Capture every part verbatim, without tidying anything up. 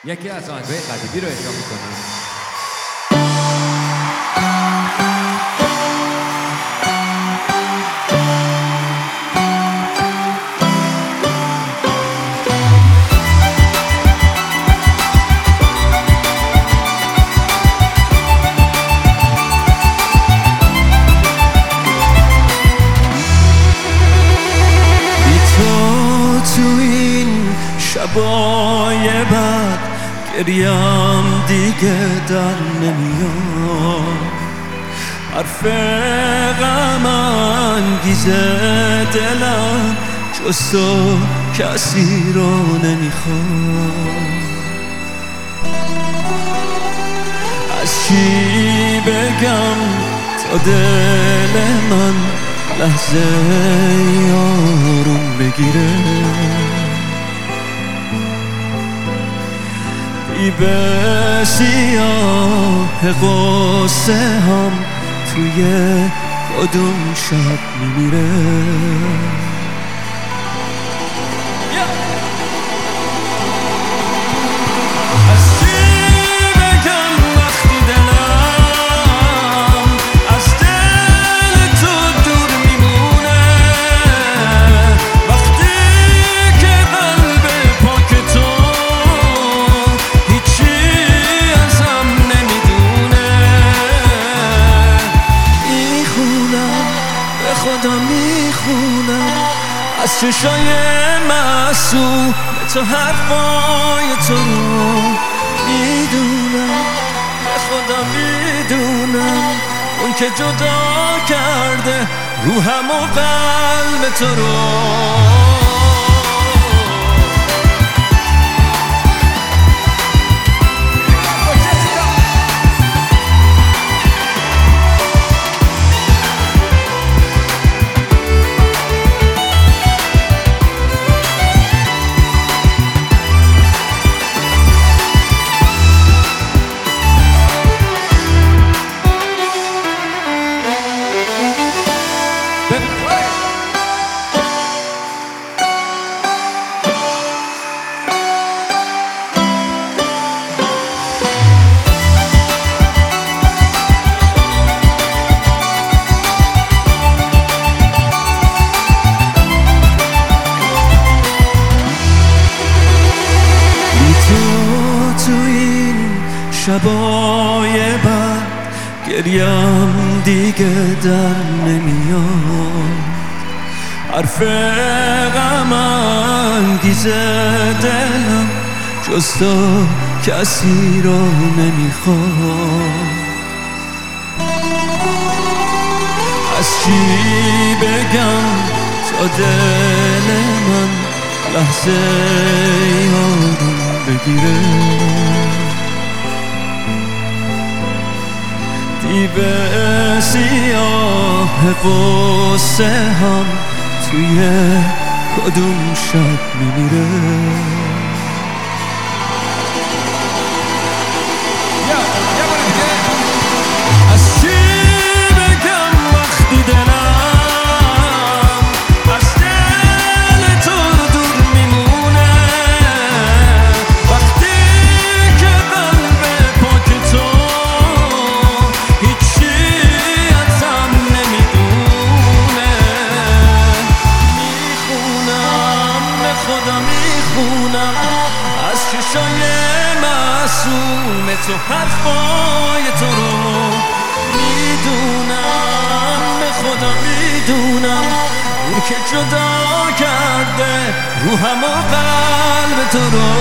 یکی از آهنگ‌های قدیمی رو اجرا می‌کنیم. شبای بعد گریم دیگه در نمیاد، حرف غم انگیز دلم جز تو کسی رو نمیخواد. از چی بگم تا دل من لحظه آروم بگیره، به سیاه غصه هم توی کدوم شب میمیره. از چی بگم وقتی دلم از دل تو دور میمونه، وقتی که قلب پاک تو خدا میخونم از چشای معصوم تو حرفای تو رو میدونم، به خدا میدونم اون که جدا کرده روحم و قلب تو رو. شبای بعد گریم دیگه در نمیاد، حرف غم انگیز دلم جز تو کسی رو نمیخواد. از چی بگم تا دل من لحظه آروم بگیره، دیو سیاه قصه هم توی کدوم شب میمیره. از چی بگم وقتی دلم از دل تو دور میمونه، وقتی که قلب پاک تو از چشای معصوم تو حرفای تو رو میدونم، به خدا میدونم اون که جدا کرده روحم و قلب تو رو.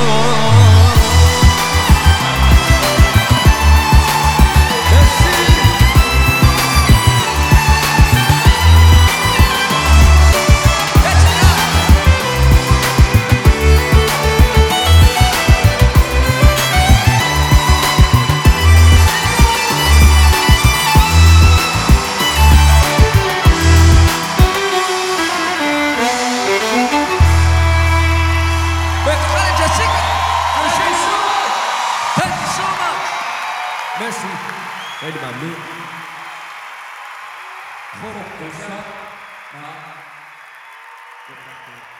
مرسی، خیلی ممنون. خب، بسیار